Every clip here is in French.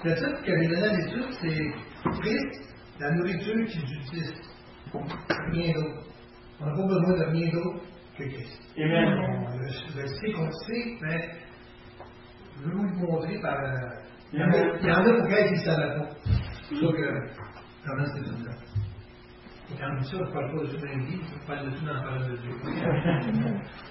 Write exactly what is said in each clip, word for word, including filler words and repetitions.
Le titre que j'ai donné à l'étude, c'est Christ, la nourriture qui subsiste. Rien d'autre. On n'a pas besoin de rien d'autre que Christ. Amen. On le, le sait qu'on le sait, mais je vais vous le montrer par. Euh, il, y en a, il y en a pour qui ne savaient pas. C'est pour ça que comment c'est tout ça. Et quand je dis ça, je ne parle pas de tout un livre, je parle de tout dans la parole de Dieu.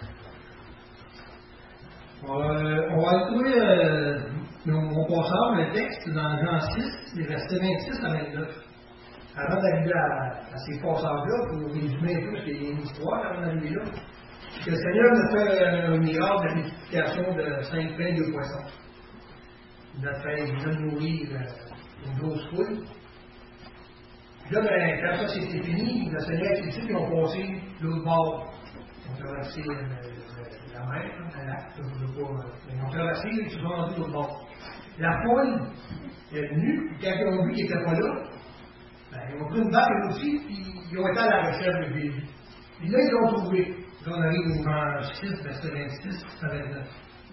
On va, on va trouver euh, mon passage, le texte, dans Jean six, les versets vingt-six à vingt-neuf. Avant d'arriver à, à ces passages-là, pour résumer un peu, parce qu'il y a une histoire avant d'arriver là, que le Seigneur nous fait un miracle de multiplication de cinq pains et deux poissons. Il a fait, il a nourrir euh, une grosse foule. Puis là, ben, quand ça c'était fini, le Seigneur et ses disciples ils ont passé l'autre bord. Ils ont traversé euh, le, la mer, un lac, je ne veux pas. Ils ont traversé, ils se sont rendus l'autre bord. La foule est venue, puis quand ils ont vu qu'il n'était pas là, ben, ils ont pris une barque aussi, puis ils ont été à la recherche de Jésus. Puis là, ils l'ont trouvé. Là, on arrive au Jean six, verset vingt-six à vingt-neuf.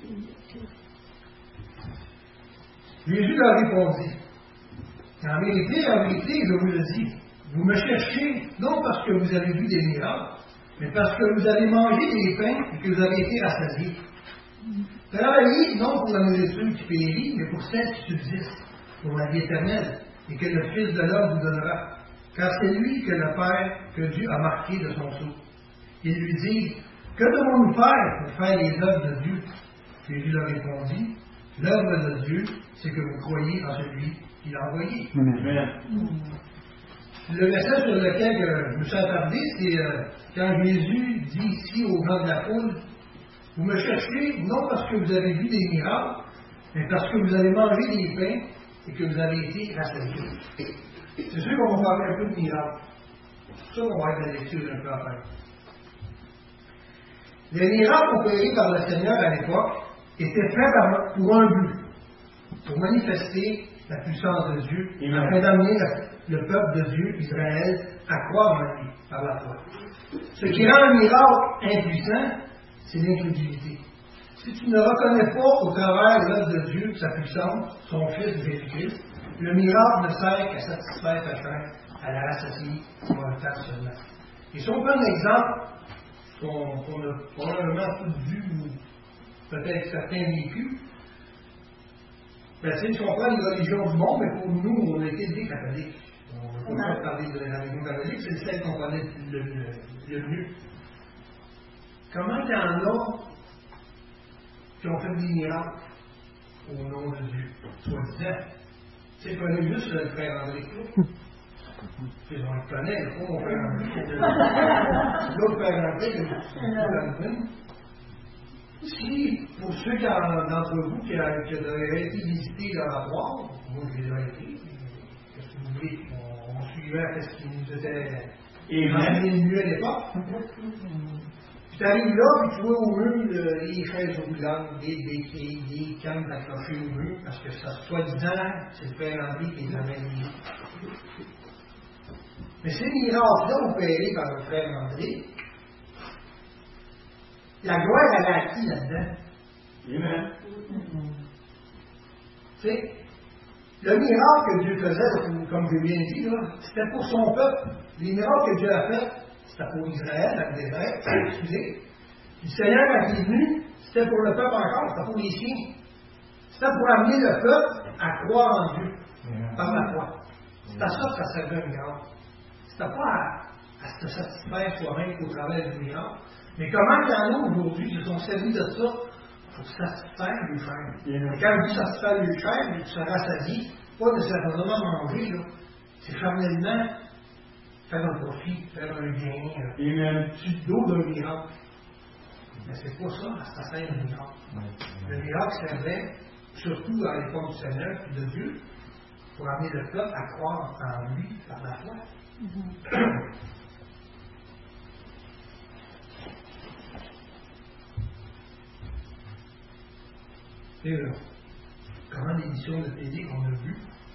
Jésus leur répondit. En vérité, en vérité, je vous le dis, vous me cherchez non parce que vous avez vu des miracles, mais parce que vous avez mangé des pains et que vous avez été rassasiés. Travaillez non pour la nourriture qui périt, mais pour celle qui subsiste, pour la vie éternelle, et que le Fils de l'homme vous donnera. Car c'est lui que le Père, que Dieu a marqué de son sceau. Ils lui disent, que devons-nous faire pour faire les œuvres de Dieu? Jésus leur répondit, l'œuvre de Dieu, c'est que vous croyez en celui qui l'a envoyé. Amen. Le message sur lequel euh, je me suis attardé, c'est euh, quand Jésus dit ici aux gens de la foule, vous me cherchez non parce que vous avez vu des miracles, mais parce que vous avez mangé des pains et que vous avez été rassasiés. C'est sûr qu'on va faire un peu de miracles. C'est ça qu'on va être dans la lecture un peu à faire. Les miracles opérés par le Seigneur à l'époque étaient faits pour un but, pour manifester la puissance de Dieu, afin d'amener le peuple de Dieu, Israël, à croire en lui par la foi. Ce qui rend un miracle impuissant, c'est l'incrédulité. Si tu ne reconnais pas au travers l'œuvre de Dieu, sa puissance, son Fils Jésus-Christ, le miracle ne sert qu'à satisfaire ta faim, à la rassasier pour un temps seulement. Et si on prend un exemple qu'on qu a probablement tous vu ou peut-être certains vécus, ben, si on prend les religions du monde, mais pour nous, on a été des catholiques. On ne peut pas parler de la religion catholique, c'est celle qu'on connaît le, le, le mieux. Comment il y en a qui ont fait des miracles au nom de Dieu, soi-disant? Tu sais, prenez juste le frère André. On le connaît, il faut mon frère André. L'autre frère André, c'est le Si, pour ceux d'entre vous qui auraient été visiter l'oratoire, moi je les ai été, qu'est-ce que vous voulez, on, on suivait ce qui nous était enseigné mieux à l'époque. Puis tu arrives là, puis tu vois au mur les chaises roulantes, des béquilles, des cannes accrochées au mur, parce que ça, soi-disant, c'est le Père André qui les amène liés. Mais ces miracles-là opérés par le Frère André, la gloire, elle est à qui là-dedans? Amen. Tu sais, le miracle que Dieu faisait, comme je viens de dire, c'était pour son peuple. Les miracles que Dieu a faits, c'était pour Israël, dans le désert, excusez. Le Seigneur, quand il est venu, c'était pour le peuple encore, c'était pour les siens. C'était pour amener le peuple à croire en Dieu, par la foi. C'était à ça que ça servait un miracle. C'était pas à, à se satisfaire soi-même au travers du miracle. Mais comment il y en a aujourd'hui qui se sont servis de ça pour satisfaire le chair? Et quand je dis satisfaire le chair, tu seras rassasié, pas nécessairement manger, là. C'est charnellement faire un profit, faire un gain, euh, tu te dos d'un miracle. Mais c'est pas ça, ça sert un miracle. Le miracle servait, surtout à l'époque du Seigneur et de Dieu, pour amener le peuple à croire en lui par la foi. Mm-hmm. Et là, comment l'édition de télé qu'on a vue,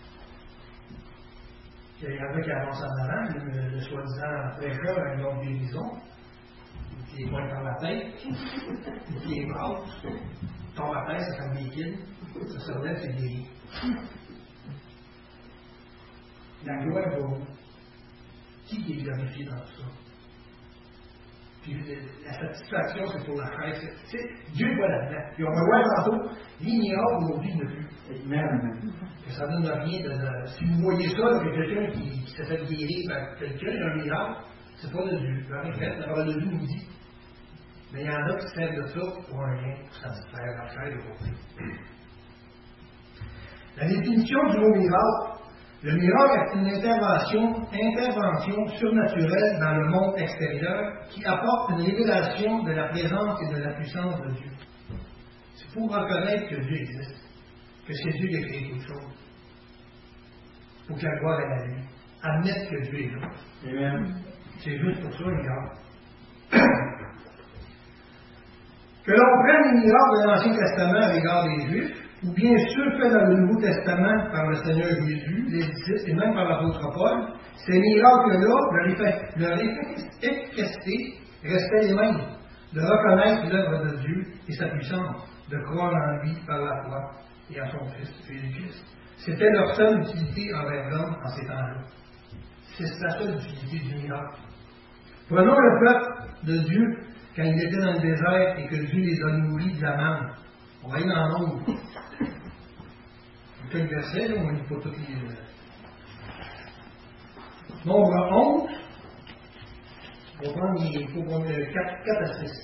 il y avait qui avance en avant, le, le soi-disant prêcheur avec l'ordre guérison, qui est pointe par la tête, qui est brasse, tombe à terre, ça fait des kills, ça se relève, c'est guéri. La gloire va où? Qui est glorifié dans tout ça? Puis la satisfaction, c'est pour la chair. C'est, c'est, Dieu voit là-dedans. Puis on va voir tantôt, les miracles aujourd'hui ne plus. Amen. Que ça ne donne rien de, de. Si vous voyez ça, là, que quelqu'un qui, qui s'est fait guérir par quelqu'un, il y a un miracle, c'est pas de Dieu. La regrette, la parole de Dieu nous dit. Mais il y en a qui servent de ça pour un rien, pour satisfaire la chair de vos vies. La définition du mot miracle. Le miracle est une intervention, intervention surnaturelle dans le monde extérieur qui apporte une révélation de la présence et de la puissance de Dieu. C'est pour reconnaître que Dieu existe, que c'est Dieu qui a créé toute chose. Pour que la gloire est à lui. Admettre que Dieu est là. Amen. C'est juste pour ça, le miracle. Que l'on prenne les miracles de l'Ancien Testament à l'égard des Juifs, ou bien ceux faits dans le Nouveau Testament par le Seigneur Jésus, les disciples et même par l'apôtre Paul, ces miracles-là, leur efficacité restait les mêmes, de reconnaître l'œuvre de Dieu et sa puissance, de croire en lui par la foi et en son Fils, Jésus-Christ. C'était leur seule utilité envers l'homme en ces temps-là. C'est la seule utilité du miracle. Prenons le peuple de Dieu quand il était dans le désert et que Dieu les a nourris de la manne. On va aller dans Nombre. Quelques versets, là, on ne lit pas tous les. Nombre onze. On va prendre les. Il faut prendre quatre à six.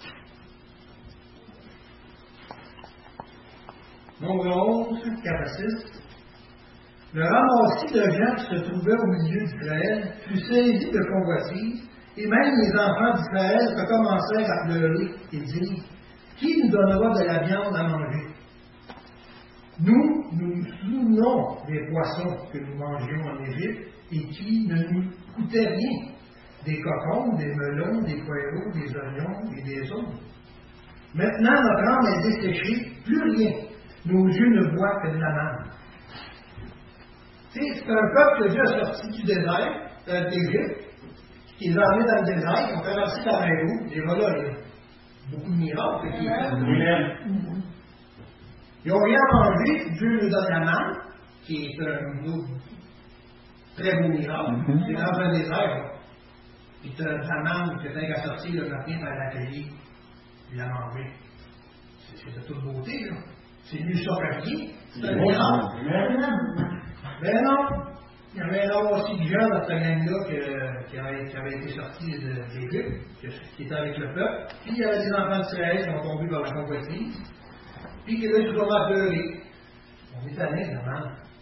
Nombre onze, quatre à six. Le ramassis de gens qui se trouvaient au milieu d'Israël fut saisi de convoitise, et même les enfants d'Israël recommencèrent à pleurer et dire: qui nous donnera de la viande à manger? Nous, nous nous souvenons des poissons que nous mangions en Égypte et qui ne nous coûtaient rien. Des cocombes, des melons, des poireaux, des oignons et des autres. Maintenant, notre âme est desséchée, plus rien. Nos yeux ne voient que de la manne. C'est un peuple que Dieu a sorti du désert, d'Égypte, qui les a amenés dans le désert, ils ont traversé la mer Rouge, et voilà, beaucoup de miracles. Amen. Ils n'ont rien mangé, Dieu nous donne la manne, qui est un autre très beau miracle. Mm-hmm. C'est dans un désert. Puis tu as la manne que tu as qu'à sortir le matin par la cueillir, puis la manger. C'est, c'est de toute beauté, là. C'est mieux ça que rien. C'est un miracle. Mais non! Il y avait là aussi des gens dans cette gang-là qui, qui, avait, qui avait été sortis de l'Égypte, qui étaient avec le peuple. Puis il y avait des enfants d'Israël qui ont tombé par la convoitise. Puis qui là, ils sont à pleurer. On est allé, vraiment.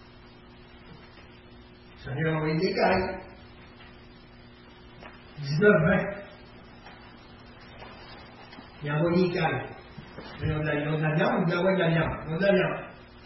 Le Seigneur a envoyé des cailles. dix-neuf vingt. Il a envoyé des cailles. Ils ont de la, ils ont de la viande, ou de la de la viande. Ils ont de la viande.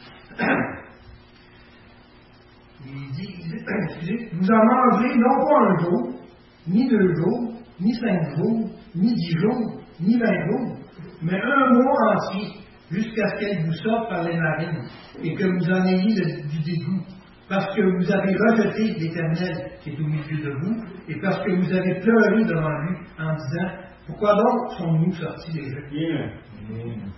Il dit, vous en mangez non pas un jour, ni deux jours, ni cinq jours, ni dix jours, ni vingt jours, mais un mois entier, jusqu'à ce qu'elle vous sorte par les narines, et que vous en ayez le, du dégoût, parce que vous avez rejeté l'Éternel qui est au milieu de vous, et parce que vous avez pleuré devant lui en disant, pourquoi donc sommes-nous sortis d'Égypte? Yeah. Mm.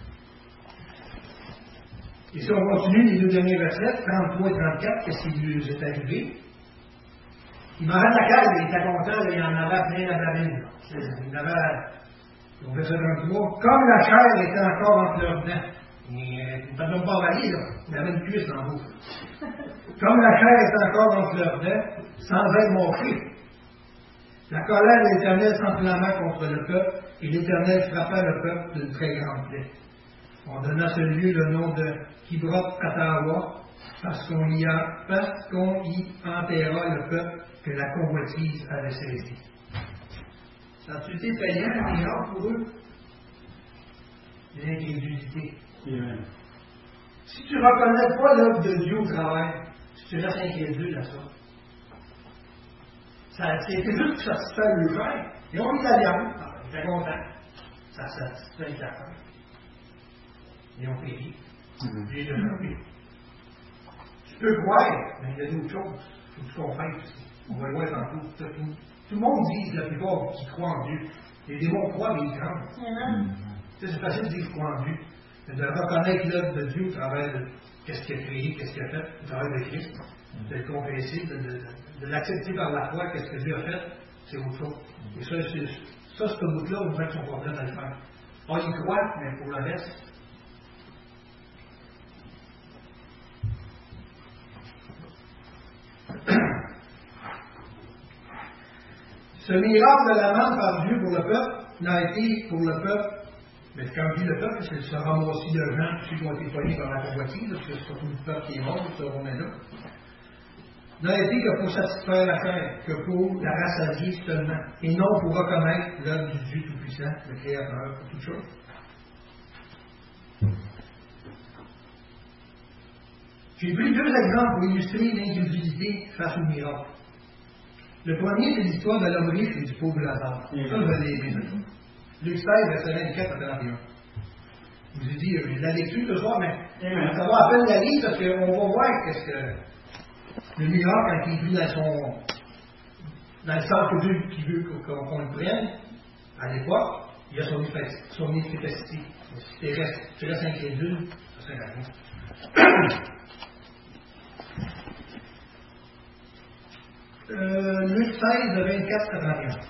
Et si on continue les deux derniers versets, trente-trois et trente-quatre, qu'est-ce qui lui est arrivé? Il m'en rend la cale, il était content, il en avait plein la babine. Il avait, on fait ça trente-trois, comme la chair était encore entre leurs dents. Il ne peut même pas avaler, là. Il avait une cuisse en bouche. Comme la chair était encore entre leurs dents, sans être montrée. La colère de l'Éternel s'enflamma contre le peuple, et l'Éternel frappa le peuple d'une très grande plaie. On donna à ce lieu le nom de Kibroth Katawa, parce qu'on y, a, parce qu'on y enterra le peuple que la convoitise avait saisi. Ça a-tu été payant, un miracle pour eux? L'incrédulité. Yeah. Si tu ne reconnais pas l'œuvre de Dieu au travail, si tu restes incrédule à ça, ça c'était juste pour satisfaire le frère. Ils ont mis la viande, ils étaient contents. Ça satisfait le cœur. Ils ont péri. Mm-hmm. J'ai développé. Tu peux croire, mais il y a d'autres choses. Il faut que tu comprennes aussi. On va le voir tantôt. Tout, tout le monde dit, la plupart qui croient en Dieu. Les démons croient, mais ils craignent. Mm-hmm. C'est facile de dire je crois en Dieu. Mais de reconnaître l'œuvre de Dieu au travers de, qu'est-ce qu'il a créé, qu'est-ce qu'il a fait, le travail de Christ, de le confesser, de, de, de l'accepter par la foi, qu'est-ce que Dieu a fait, c'est autre chose. Et ça, c'est, ça ce bout-là, on voit qu'ils sont pas prêts à le faire. On y croit, mais pour le reste, ce miracle de la main par Dieu pour le peuple n'a été pour le peuple, mais quand je dis le peuple, c'est ce ramassis de gens, ceux qui ont été poignés par la convoitise, parce que c'est surtout le peuple qui est mort, ce romain-là, n'a été que pour satisfaire la chair, que pour la rassasier seulement, et non pour reconnaître l'œuvre du Dieu Tout-Puissant, le Créateur pour toutes choses. J'ai pris deux exemples pour illustrer l'incrédulité face au miracle. Le premier, c'est l'histoire de l'homme riche et du pauvre Lazare. Ça, je vais l'aimer, ça. Luc seize, verset vingt-quatre à trente et un. Je vous ai dit, j'ai de la lecture ce soir, mais ça va à peine la lire parce qu'on va voir qu'est-ce que le miracle, quand il vit dans son dans le sens que Dieu qui veut qu'on, qu'on le prenne, à l'époque, il y a son, son efficacité. Si tu restes, tu restes incrédule, ça sert à rien. Euh, Luc seize, de vingt-quatre à trente et un.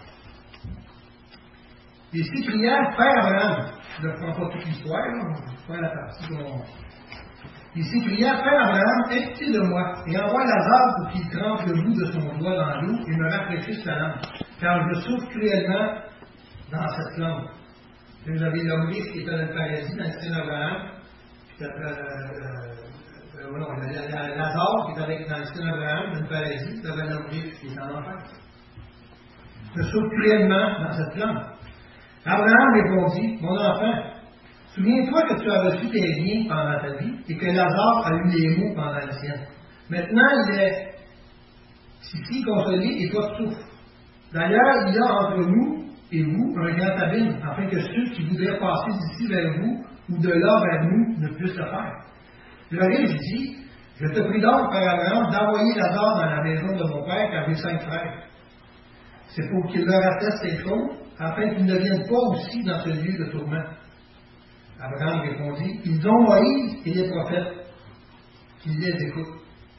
Les Cypriens, Père Abraham, je ne prends pas toute l'histoire, je prends la partie qu'on. Les Cypriens, Père Abraham, aie pitié de moi, et envoie Lazare pour qu'il trempe le bout de son doigt dans l'eau et me rafraîchisse la langue, car je souffre cruellement dans cette langue. Vous avez l'homme riche qui était dans le paradis, dans le style d'Abraham, puis après, euh, Euh, non, Lazare qui est avec, dans le style d'Abraham, dans le paradis, devant l'homme riche qui est en enfer. Je souffre cruellement dans cette langue. Abraham répondit, mon enfant, souviens-toi que tu as reçu tes biens pendant ta vie et que Lazare a eu les maux pendant la sienne. Maintenant, il est ici consolé et toi tu souffres. D'ailleurs, il y a entre nous et vous un grand abîme, afin que ceux qui voudraient passer d'ici vers vous ou de là vers nous ne puissent le faire. Le riche dit, je te prie donc, Père Abraham, d'envoyer Lazare dans la maison de mon père, car j'ai cinq frères. C'est pour qu'il leur atteste ces choses, afin qu'ils ne viennent pas aussi dans ce lieu de tourment. Abraham répondit, ils ont Moïse et les prophètes, qu'ils les écoutent.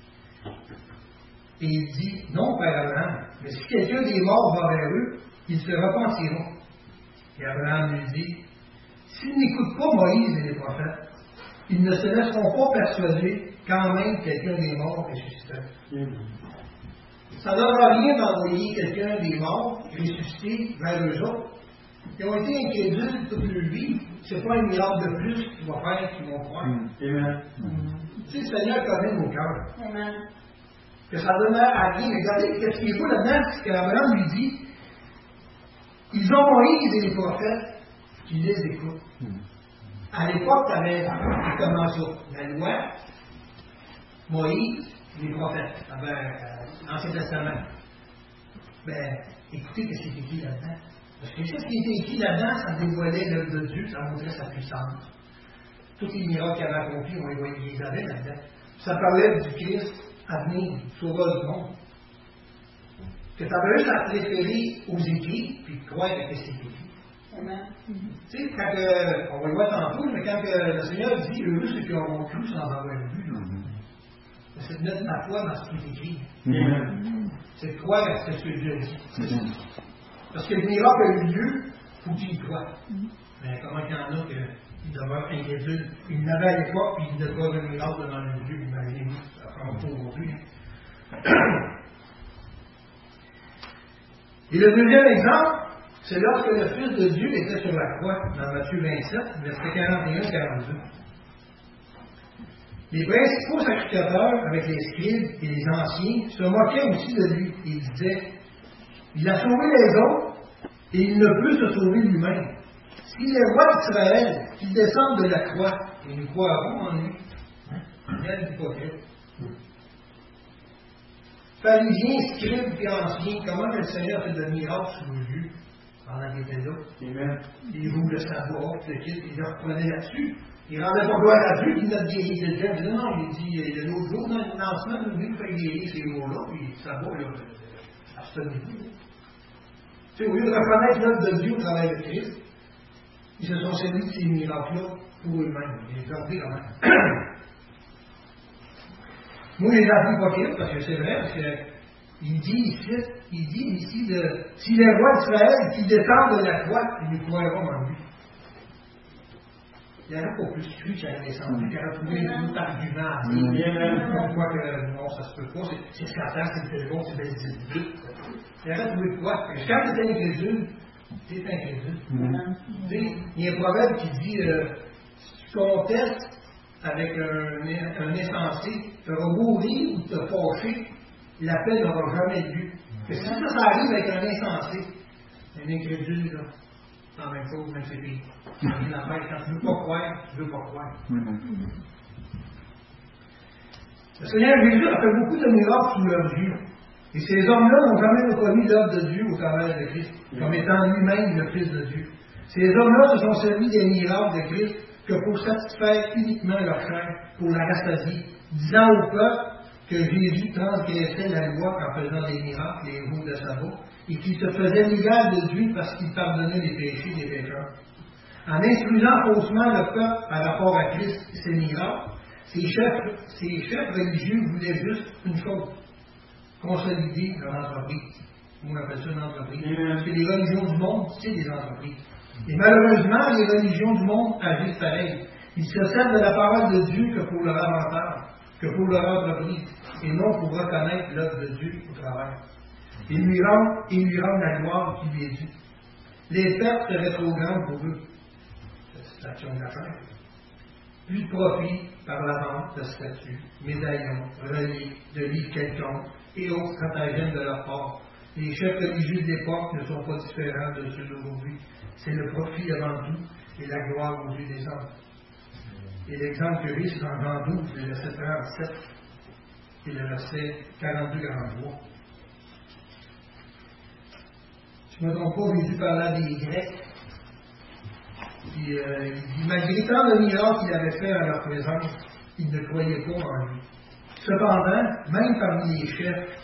Et il dit, non, Père Abraham, mais si quelqu'un des morts va vers eux, ils se repentiront. Et Abraham lui dit, s'ils n'écoutent pas Moïse et les prophètes, ils ne se laisseront pas persuader quand même quelqu'un des morts ressuscité. Ça ne donnera rien d'envoyer quelqu'un des morts ressuscité vers eux autres. Ils ont été incrédules toute leur vie. C'est pas un miracle de plus qui va faire qu'ils vont croire. Mm. Amen. Mm. Tu sais, le Seigneur connaît nos cœurs. Amen. Que ça donne à rien. Regardez, qu'est-ce qu'il faut là-dedans? C'est qu'Abraham lui dit, ils ont Moïse et les prophètes qui les écoutent. Mm. À l'époque, tu avais comment ça? La loi, Moïse, les prophètes, avec euh, l'Ancien Testament. Ben, écoutez ce qui est écrit là-dedans. Parce que ce qui était écrit là-dedans, ça dévoilait l'œuvre de Dieu, ça montrait sa puissance. Tous les miracles qu'il avait accomplis, on les voyait, ils les avaient là-dedans. Ça parlait du Christ à venir, du sauveur du monde. Que tu avais juste à te référer aux écrits, puis croire à ce qui est écrit. Amen. Tu sais, quand euh, on va le voir tantôt, mais quand euh, le Seigneur dit heureux ceux qui auront cru sans avoir vu, mm-hmm. c'est de mettre ma foi dans ce qui est écrit. Mm-hmm. C'est de croire à ce que Dieu dit. Mm-hmm. Parce que le miracle a eu lieu, il faut que tu y crois. Mm-hmm. Mais comment il y en a qui demeurent incrédules? Ils n'avaient à l'époque, puis ils ne pas un miracle devant le Dieu, imaginez-vous, ça prend pas aujourd'hui. Et le deuxième exemple, c'est lorsque le Fils de Dieu était sur la croix, dans Matthieu vingt-sept, versets quarante et un à quarante-deux. Les principaux sacrificateurs, avec les scribes et les anciens, se moquaient aussi de lui. Et ils disaient, il a sauvé les autres, et il ne peut se sauver lui-même. S'il est roi d'Israël, qu'il descende de la croix, et nous croirons en lui. Quel hypocrite. Pharisiens, scribes et anciens, comment le Seigneur fait de miracles sous vos yeux pendant qu'il était là? Amen. Il roule le sabot, le kit, il le reprenait là-dessus. Il rendait pas gloire à Dieu, il n'a guéri quelqu'un. Il dit non, il dit, il y a l'autre jour, dans le lancement, lui, il fait guérir ces mots-là, puis le sabot, là, abstenez-vous. Tu sais, au lieu de reconnaître l'œuvre de Dieu au travers de Christ, ils se sont servis de ces miracles-là pour eux-mêmes. Ils les perdaient quand même. Moi, je les ai hypocrites, parce que c'est vrai, parce qu'il dit ici, il dit ici, de, si les rois d'Israël qui descendent de la croix, ils ne croiront en lui. Il n'y aurait pas plus cru qu'il aurait descendu, qu'il aurait trouvé tout argument à dire. On voit que non, ça se peut pas, c'est Satan, c'est le bon, c'est Belzébuth. Il aurait trouvé quoi? Quand tu es incrédule, tu es incrédule. Mm-hmm. Il y a un proverbe qui dit euh, si tu contestes avec un, un insensé, tu auras beau rire ou te fâcher, la paix n'aura jamais lieu. Parce que si ça, ça arrive avec un insensé, un incrédule, là, c'est la même chose, même c'est pire. Quand tu ne veux pas croire, tu ne veux pas croire. Mm-hmm. Le Seigneur Jésus a fait beaucoup de miracles sous leurs yeux. Et ces hommes-là n'ont jamais reconnu l'œuvre de Dieu au travers de Christ, comme étant lui-même le Fils de Dieu. Ces hommes-là se sont servis des miracles de Christ que pour satisfaire uniquement leur chair, pour la rassasier, disant au peuple que Jésus transgressait la loi en faisant des miracles, les jours de sabbat, et qu'il se faisait l'égal de Dieu parce qu'il pardonnait les péchés des pécheurs. En instruisant faussement le peuple par rapport à Christ et ses miracles, ces chefs, ces chefs religieux voulaient juste une chose: consolider leur entreprise. On appelle ça une entreprise. Parce que les religions du monde, c'est des entreprises. Et malheureusement, les religions du monde agissent pareil. Ils se servent de la parole de Dieu que pour leur avantage, que pour leur entreprise, et non pour reconnaître l'œuvre de Dieu au travers. Ils lui rendent, ils lui rendent la gloire qui lui est due. Les pertes seraient trop grandes pour eux. C'est l'action d'affaires. Plus de profit par la vente de statues, médaillons, reliques, de livres quelconques et autres stratagèmes de leur part. Les chefs religieux de l'époque ne sont pas différents de ceux d'aujourd'hui. C'est le profit avant tout et la gloire aux yeux des hommes. Et l'exemple que j'ai, c'est dans Jean douze, le verset trente-sept et le verset quarante-deux à quarante-trois. Je ne me trompe pas, Jésus parlait des Grecs. Puis, euh, il dit, malgré tant de miracles qu'il avait fait à leur présence, ils ne croyaient pas en lui. Cependant, même parmi les chefs,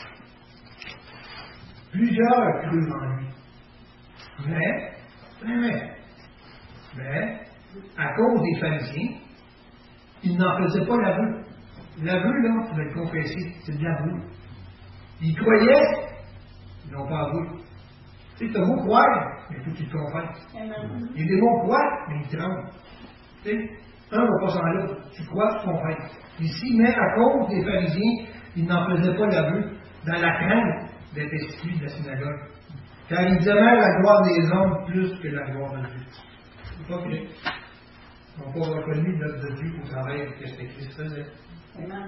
plusieurs crurent en lui. Mais, mais, mais, à cause des pharisiens, ils n'en faisaient pas l'aveu. L'aveu, là, tu vas le confesser, c'est de l'aveu. Ils croyaient, ils n'ont pas avoué. Tu sais, tu as beau croire, mais il faut que tu te confesses. Il y a des mots croient, mais ils tremblent. Tu sais, un ne va pas sans l'autre. Tu crois, tu confesses. Ici, mais à cause des pharisiens, ils n'en faisaient pas l'aveu dans la crainte d'être exclus de la synagogue. Car ils aimaient la gloire des hommes plus que la gloire de Dieu. C'est pas vrai. Ils n'ont pas reconnu l'œuvre de Dieu au travers de ce que Christ faisait. Amen.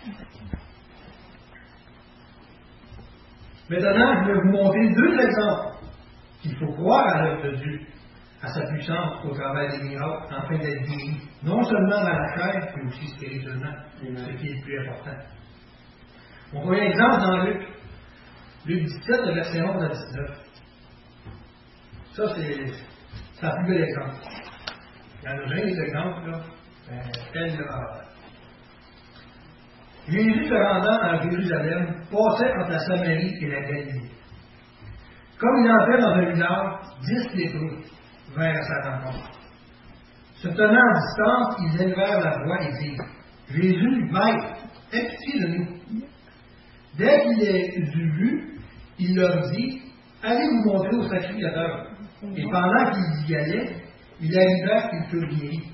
Maintenant, je vais vous montrer deux exemples qu'il faut croire à l'œuvre de Dieu, à sa puissance au travers des miracles, afin d'être guéri, non seulement dans la chair, mais aussi spirituellement, ce qui est le plus important. Mon premier exemple dans Luc, Luc dix-sept, le verset onze à dix-neuf. Ça, c'est c'est un plus bel exemple. Il y en a plein des exemples, là. Ben, tel le Jésus, se rendant à Jérusalem, passait entre la Samarie et la Galilée. Comme il entrait dans un village, dix lépreux vinrent à sa rencontre. Se tenant en distance, ils élevèrent la voix et dirent: Jésus, Maître, aie pitié de nous. Dès qu'il les eut vus, il leur dit: Allez vous montrer au sacrificateur. Et pendant qu'ils y allaient, il arriva qu'ils furent guéris.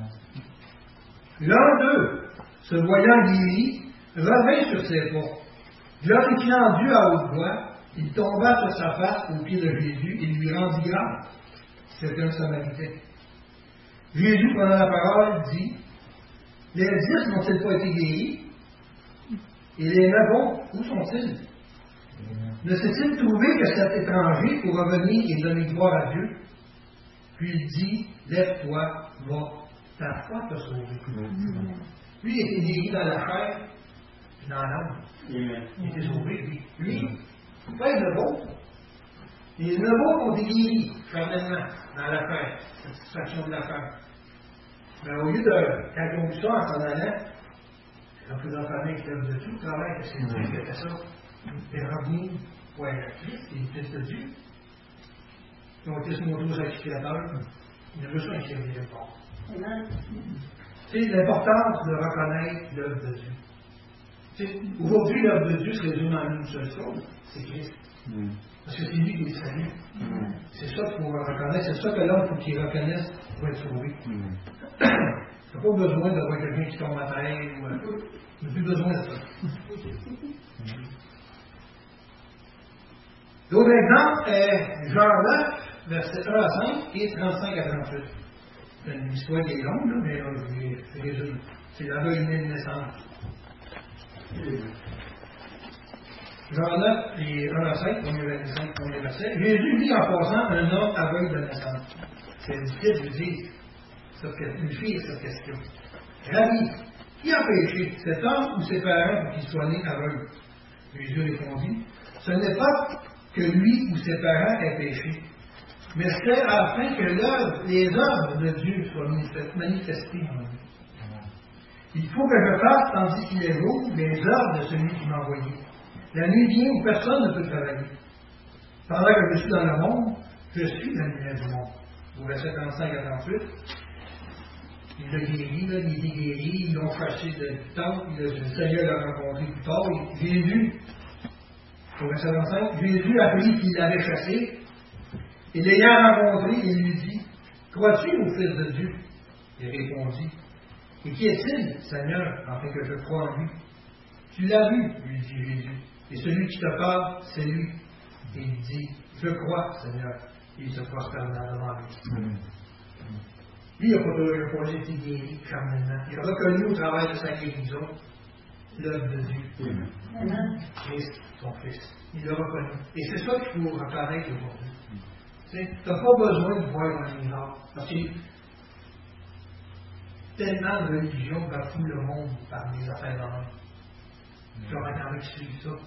L'un d'eux, se voyant guéri, revint sur ses pas. Glorifiant Dieu à haute voix, il tomba sur sa face aux pieds de Jésus et lui rendit grâce. C'était un Samaritain. Jésus, prenant la parole, dit: Les dix n'ont-ils pas été guéris? Et les neuf autres, où sont-ils? Ne s'est-il trouvé que cet étranger pour revenir et donner gloire à Dieu? Puis il dit: Lève-toi, va, ta foi t'a sauvé. Lui, il était guéri dans la chair et dans l'âme. Il était sauvé, lui. Lui, pas le vôtre. Et les neuf autres ont été guéris, fermement, dans la chair, la satisfaction de la chair. Mais au lieu de, quand ils ont vu ça en s'en allant, ils ont pris leur famille avec l'œuvre de tout le travail que c'est Dieu qui a fait ça. Et revenir pour être Christ et le Fils de Dieu. Ils ont été se montrer aux sacrificateurs. Il y a besoin qu'il y ait des efforts. C'est l'importance de reconnaître l'œuvre de Dieu. Aujourd'hui, l'œuvre de Dieu se résume en une seule chose, c'est Christ. Mm. Parce que c'est lui qui est le salut. Mm. C'est ça qu'il faut reconnaître, c'est ça que l'homme faut qu'il reconnaisse pour être sauvé. Mm. Tu n'as pas besoin d'avoir quelqu'un qui tombe à terre ou un peu. Tu n'as plus besoin de ça. Mm. L'autre exemple est Jean neuf, versets un à cinq et trente-cinq à trente-huit. C'est une histoire qui est longue, là, mais là, je vais résumer. C'est la réunion de naissance. Jean neuf et un à cinq, premier verset. Jésus vit en passant un homme aveugle de naissance. C'est difficile de dire une fille cette question. Rabbi, qui a péché, cet homme ou ses parents pour qu'il soit né aveugle? Jésus répondit, ce n'est pas que lui ou ses parents aient péché, mais c'est afin que l'œuvre, les œuvres de Dieu soient manifestées en lui. Il faut que je fasse, tandis qu'il est jour, les œuvres de celui qui m'a envoyé. La nuit vient où personne ne peut travailler. Pendant que je suis dans le monde, je suis la lumière du monde. Au verset trente-cinq à trente-huit, il l'a guéri, là, il est guéri, ils l'ont chassé du temple, le Seigneur l'a rencontré plus tard, Jésus, au verset trente-cinq, Jésus apprit qu'il l'avait chassé, et l'ayant rencontré, il lui dit, crois-tu au Fils de Dieu? Il répondit, et qui est-il, Seigneur, afin que je croie en lui? Tu l'as vu, lui dit Jésus. Et celui qui te parle, c'est lui. Et il dit, je crois, Seigneur. Et il se prosterne devant lui. Mm. Lui, il n'a pas, pas été guéri charnellement. Il a reconnu au travail de sa guérison l'œuvre de Dieu. Mm. Christ, son Fils. Il l'a reconnu. Et c'est ça qu'il faut reconnaître aujourd'hui. Tu n'as pas besoin de voir un miracle. Parce que tellement de religions bafouent le monde par des affaires d'hommes. Il y aura quand même qui suivent ça.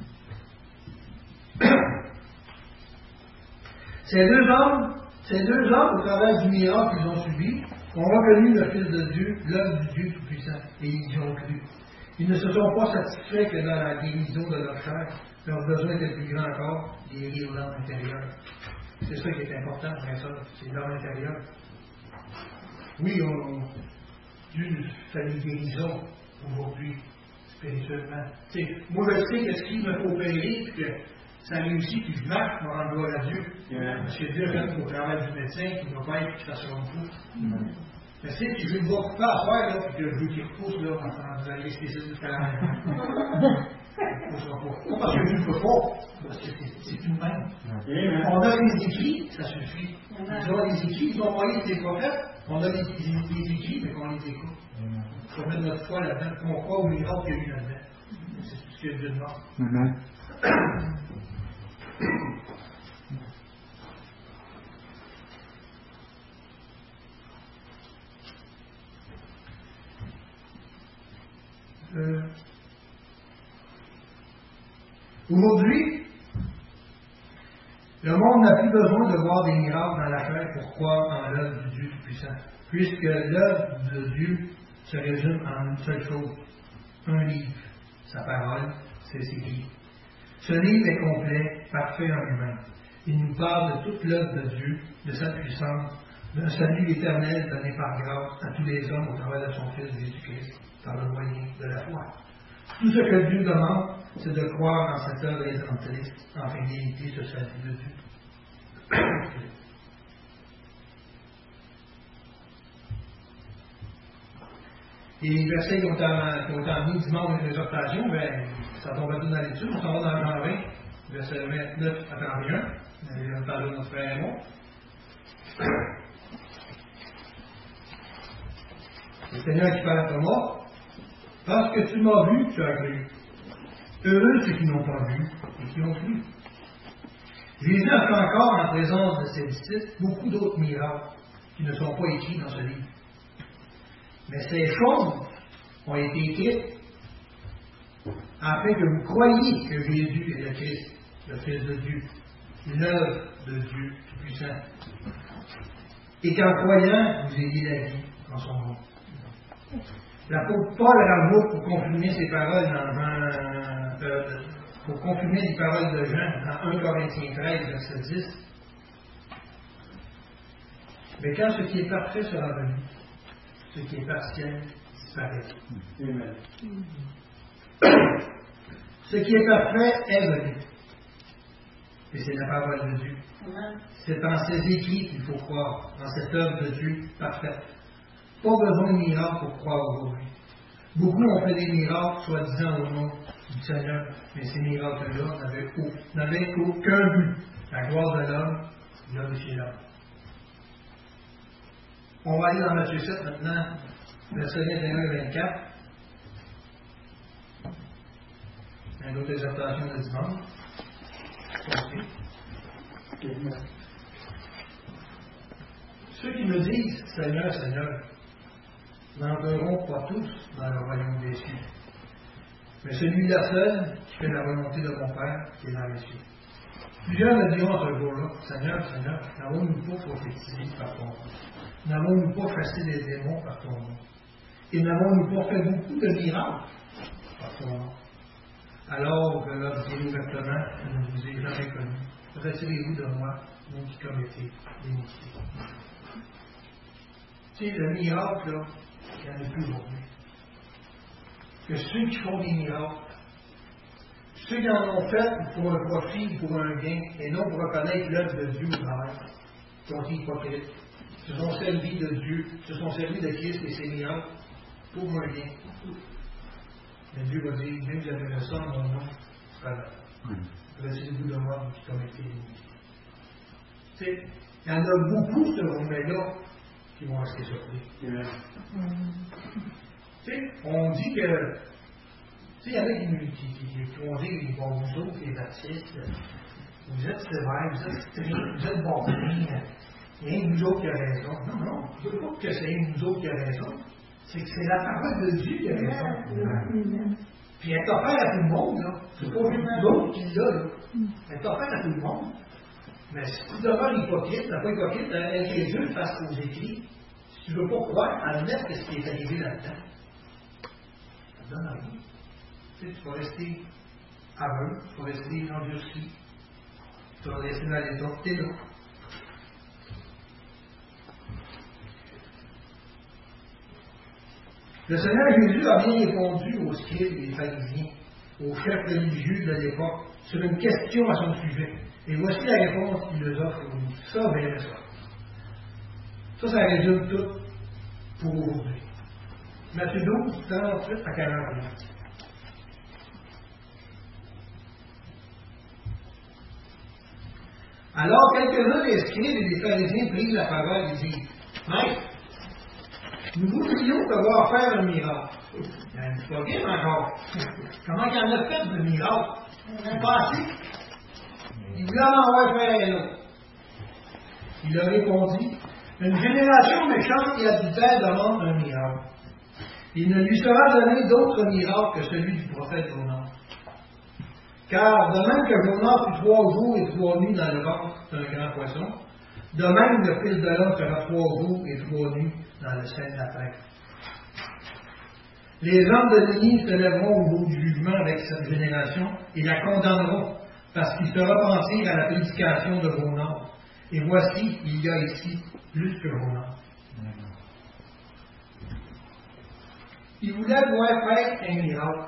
Ces deux hommes, ces deux hommes, au travers du miracle qu'ils ont subi, ont reconnu le Fils de Dieu, l'œuvre du Dieu Tout-Puissant, et ils y ont cru. Ils ne se sont pas satisfaits que dans la guérison de leur chair, leur besoin était plus grand encore, guérir l'homme intérieur. C'est ça qui est important, après ça, c'est l'homme intérieur. Oui, on, Dieu nous fait des guérisons aujourd'hui, spirituellement. T'sais, moi, je sais que ce qu'il me faut opérer, puis que ça réussit, puis je marche pour rendre gloire à Dieu. Yeah. Parce que Dieu reste au travail du médecin qui va faire et qui fasse son coup. Mm. Mais si je ne vois pas à faire, là, puis que je veux qu'il repousse, là, en train de l'anesthésie du travail. Il ne poussera pas. Pas parce que je ne peux pas, parce que c'est tout de même. Yeah. On a les écrits, ça suffit. Ils ont les écrits, ils ont envoyé des prophètes, on a les, les, les écrits, mais qu'on les écoute. Il faut mettre notre foi là-dedans, qu'on croit au miracle qu'il y a eu là-dedans. C'est tout ce que Dieu demande. Mm-hmm. euh, Aujourd'hui, le monde n'a plus besoin de voir des miracles dans la chair pour croire en l'œuvre du Dieu Tout-Puissant, puisque l'œuvre de Dieu se résume en une seule chose, un livre, sa parole, c'est ses livres. Ce livre est complet, parfait en lui-même. Il nous parle de toute l'œuvre de Dieu, de sa puissance, d'un salut éternel donné par grâce à tous les hommes au travers de son Fils Jésus-Christ, par le moyen de la foi. Tout ce que Dieu demande, c'est de croire en cette œuvre rédemptrice, en fidélité ce salut de Dieu. Et les versets qui ont été mis dimanche de l'exhortation, ben, ça tombe tout dans l'étude. On s'en va dans Jean vingt, versets vingt-neuf à trente et un. On parle de notre frère et moi. Le Seigneur qui parle à Thomas, parce que tu m'as vu, tu as cru. Heureux ceux qui n'ont pas vu et qui ont cru. Jésus a fait encore, en présence de ses disciples, beaucoup d'autres miracles qui ne sont pas écrits dans ce livre. Mais ces choses ont été écrites afin que vous croyiez que Jésus est le Christ, le Fils de Dieu, l'œuvre de Dieu Tout-Puissant, et qu'en croyant, vous ayez la vie en son nom. L'apôtre Paul rajoute pour confirmer ses paroles dans Jean, euh, pour confirmer les paroles de Jean dans un Corinthiens treize, verset dix. Mais quand ce qui est parfait sera venu, ce qui est partiel disparaît. Amen. Ce qui est parfait est venu. Et c'est la parole de Dieu. C'est dans ces écrits qu'il faut croire, dans cette œuvre de Dieu parfaite. Pas besoin de miracles pour croire aujourd'hui. Beaucoup ont fait des miracles, soi-disant au nom du Seigneur, mais ces miracles-là n'avaient, n'avaient aucun but. La gloire de l'homme, glorifier l'homme. On va aller dans Matthieu sept maintenant, versets vingt et un et vingt-quatre. Une autre exhortation de dimanche. Ceux qui me disent Seigneur, Seigneur, n'entreront pas tous dans le royaume des cieux, mais celui-là seul qui fait la volonté de mon Père qui est dans les cieux. Plusieurs me diront ce jour-là, Seigneur, Seigneur, n'avons-nous pas prophétisé par ton nom? N'avons-nous pas chassé des démons par ton nom? Et n'avons-nous pas fait beaucoup de miracles par ton nom? Alors, je leur dis ouvertement, je ne vous ai jamais connu. Retirez-vous de moi, vous qui commettez l'iniquité. Tu sais, le miracle, là, il n'y en a plus aujourd'hui. Que ceux qui font des miracles, ceux qui en ont fait pour un profit, pour un gain, et non pour reconnaître l'œuvre de Dieu au travail, sont hypocrites, se sont servis de Dieu, se sont servis de Christ et ses miracles pour un gain. Mais Dieu va dire, même si j'avais le sang dans mon nom, c'est pas grave. Retirez-vous de moi qui commettez l'iniquité. Tu sais, il y en a beaucoup, ce moment-là, qui vont rester surpris. Mm. Tu sais, on dit que. Tu sais, il y en a qui, qui, qui, qui vont dire, bon, vous autres, les artistes, vous êtes sévères, vous êtes stricts, vous êtes bons, il y a vous autres qui a raison. Non, non, je ne veux pas que c'est vous autres qui a raison. C'est que c'est la parole de Dieu qui a raison. Mm. Puis elle est offerte à tout le monde, là. C'est pas juste l'autre qui l'a, là. Elle est offerte à tout le monde. Mais si tu demeures hypocrite, la pas hypocrite, elle est Dieu face aux écrits. Si tu ne veux pas croire, admettre ce qui est arrivé là-dedans, ça ne donne rien. Tu sais, tu vas rester aveugle, tu vas rester endurci, tu vas rester dans les autres, t'es là. Le Seigneur Jésus a bien répondu aux scribes et aux pharisiens, aux chefs religieux de l'époque, sur une question à son sujet. Et voici la réponse qu'il leur offre aujourd'hui. Ça, bien ça. Ça, ça résume tout pour aujourd'hui. Matthieu douze, trente-huit à quarante et un. Alors, quelques-uns des scribes et des pharisiens prirent la parole et disent, Maître, nous voudrions devoir faire un miracle. Il n'y en a pas bien encore. Comment il y en a fait de miracles? C'est pas assez. Il voulait en avoir fait un autre. Il leur répondit, une génération méchante et adultère demande un miracle. Il ne lui sera donné d'autre miracle que celui du prophète Jonas. Car de même que Jonas fut trois jours et trois nuits dans le ventre d'un grand poisson, de même le Fils de l'homme fera trois jours et trois nuits dans le sein de la terre. Les hommes de Nénive se lèveront au bout du jugement avec cette génération et la condamneront, parce qu'ils se repentirent à la prédication de Jonas. Et voici, il y a ici plus que Jonas. Ils voulaient pouvoir faire un miracle.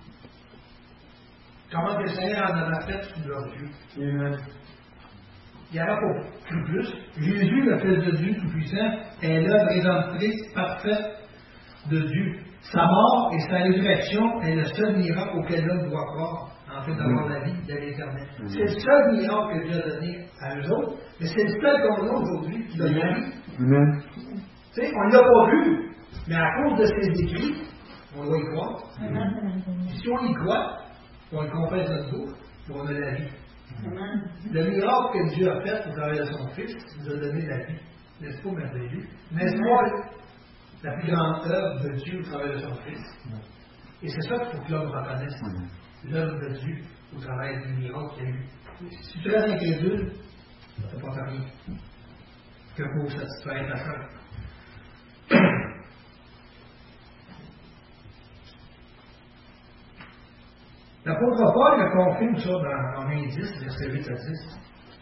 Comment le Seigneur en avait fait sous leurs yeux. Amen. Il n'y en a pas plus. Jésus, le Fils de Dieu Tout-Puissant, est l'œuvre rédemptrice parfaite de Dieu. Sa mort et sa résurrection est le seul miracle auquel l'homme doit croire, en fait, d'avoir la vie de l'éternel. C'est le seul miracle que Dieu a donné à eux autres, mais c'est le seul qu'on a aujourd'hui qui donne la vie. Amen. Tu sais, on ne l'a pas vu, mais à cause de ses écrits, on doit y croire. Amen. Et si on y croit, on le confesse notre bouche, on a la vie. Amen. Le miracle que Dieu a fait au travers de son Fils, il nous a donné la vie. N'est-ce pas merveilleux? N'est-ce pas la plus grande œuvre de Dieu au travers de son Fils? Et c'est ça qu'il faut que l'homme reconnaisse. L'œuvre de Dieu au travers du miracle qu'il y a eu. Si tu restes incrédule, ça ne porte à rien que pour satisfaire ta chair. L'apôtre Paul le confirme ça dans Romains dix, versets huit à dix.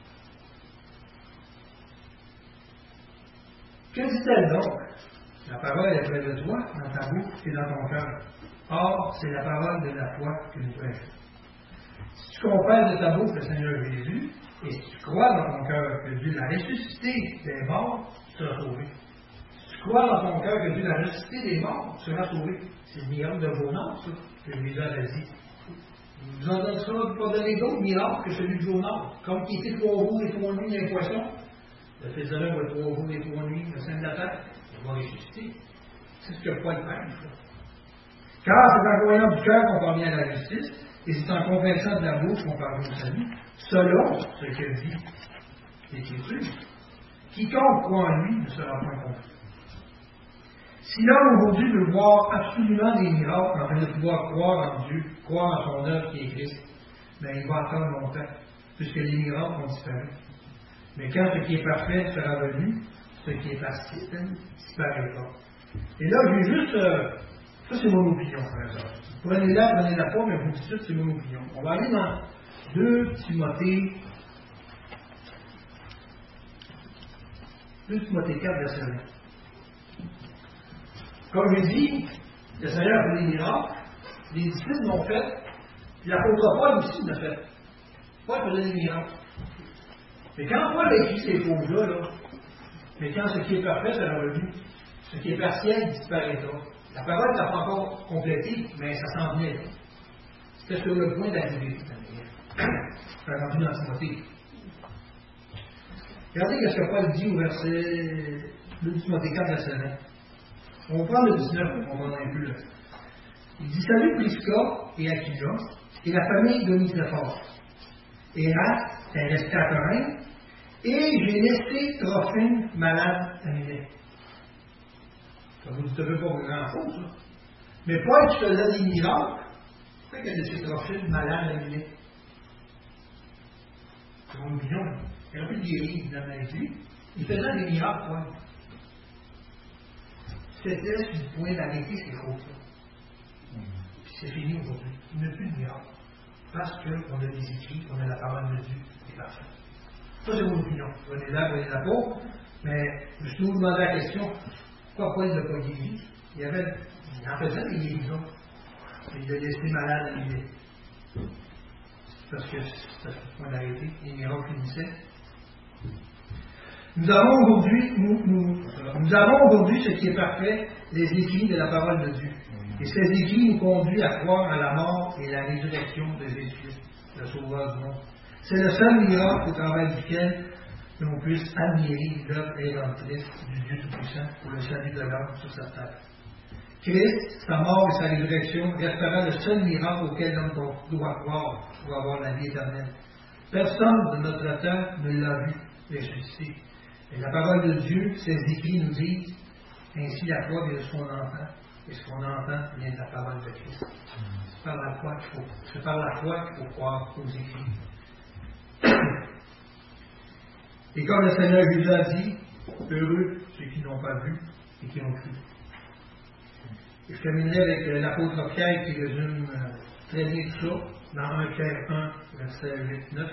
Que dit-elle donc? La parole est près de toi, dans ta bouche et dans ton cœur. Or, c'est la parole de la foi que nous prêchons. Si tu confesses de ta bouche le Seigneur Jésus, et si tu crois dans ton cœur que Dieu l'a ressuscité des morts, tu seras sauvé. Si tu crois dans ton cœur que Dieu l'a ressuscité des morts, tu seras sauvé. C'est le miracle de Jonas, ça, que Jésus a dit. Il vous en donnera pas donné d'autres miracles que celui de Jonas. Comme qui était trois jours et trois nuits d'un poisson, le Fils de l'homme va trois jours et trois nuits, le sein de la terre, il va ressusciter. C'est ce que Paul prêche. Car c'est en croyant du cœur qu'on parvient à la justice, et c'est en confessant de la bouche qu'on parvient au salut, selon ce que dit l'Écriture. Quiconque croit en lui ne sera point confus. Si l'homme aujourd'hui veut voir absolument des miracles, afin de pouvoir croire en Dieu, croire en son œuvre qui est Christ, bien il va attendre longtemps, puisque les miracles ont disparu. Mais quand ce qui est parfait sera venu, ce qui est partiel disparaîtra. Et là, je vais juste. Euh, ça, c'est mon opinion, frère et sœur. Prenez-la, prenez-la pas, mais vous dites ça, c'est mon opinion. On va aller dans deux Timothée. deux Timothée quatre, verset un. Comme je dis, le Seigneur a fait des miracles, les disciples l'ont fait, puis l'apôtre Paul aussi l'a fait. Paul faisait des miracles. Mais quand Paul a écrit ces choses-là, là, mais quand ce qui est parfait sera revenu, ce qui est partiel disparaîtra. La parole n'est pas encore complétée, mais ça s'en vient. C'était sur le point d'arriver. Ça continue dans Timothée. Regardez ce que Paul dit au verset deux Timothée quatre, verset vingt. On va prendre le dix-neuf, on va en un peu là. Il dit: Salut Prisca et Aquila, et la famille de Nicéphore. Éras est resté à Corinthe, et j'ai laissé Trophime malade à Milet. Ça vous dit, tu ne veux pas grand-chose, ça. Mais Paul qui faisait des miracles, pourquoi il a laissé Trophime malade à Milet? C'est mon opinion. Il a pu le guérir dans la vie. Il faisait des miracles, Paul. C'était sur le point d'arrêter ces choses-là. Puis c'est fini aujourd'hui. Il n'y a plus de miracle. Parce qu'on a des écrits, on a la parole de Dieu, c'est parfait. Ça, c'est mon opinion. Prenez-la, prenez-la pas. Mais je me suis demandé la question, pourquoi Paul ne l'a pas guéri? Il y avait, il en faisait des guérisons. Il l'a laissé malade à l'idée. Parce que c'est parce qu'on a arrêté, les miracles finissaient. Nous avons aujourd'hui, nous, nous, nous avons aujourd'hui ce qui est parfait, les écrits de la parole de Dieu. Et ces écrits nous conduisent à croire à la mort et la résurrection de Jésus-Christ, le Sauveur du monde. C'est le seul miracle au travers duquel l'on puisse admirer l'œuvre rédemptrice du Dieu Tout-Puissant pour le salut de l'homme sur sa terre. Christ, sa mort et sa résurrection restera le seul miracle auquel l'homme doit croire pour avoir la vie éternelle. Personne de notre temps ne l'a vu ressusciter. Et la parole de Dieu, ses écrits nous disent, ainsi la foi vient de ce qu'on entend, et ce qu'on entend vient de la parole de Christ. C'est par la foi qu'il faut, c'est par la foi qu'il faut croire aux écrits. Et comme le Seigneur Jésus a dit, heureux ceux qui n'ont pas vu et qui ont cru. Et je terminerai avec l'apôtre Pierre qui résume très bien tout ça dans un Pierre un, verset huit neuf.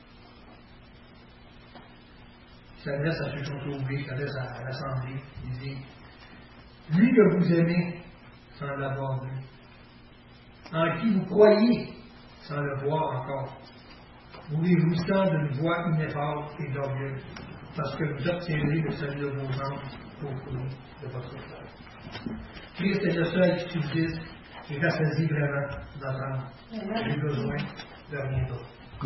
Il s'adresse à ceux qui sont sauvés, il s'adresse à l'Assemblée. Il dit: Lui que vous aimez sans l'avoir vu, en qui vous croyez sans le voir encore, vous réjouissant d'une voix ineffable et glorieuse, parce que vous obtiendrez le salut de vos âmes au fruit de votre frère. Christ est le seul qui subsiste et rassasie vraiment notre âme. J'ai besoin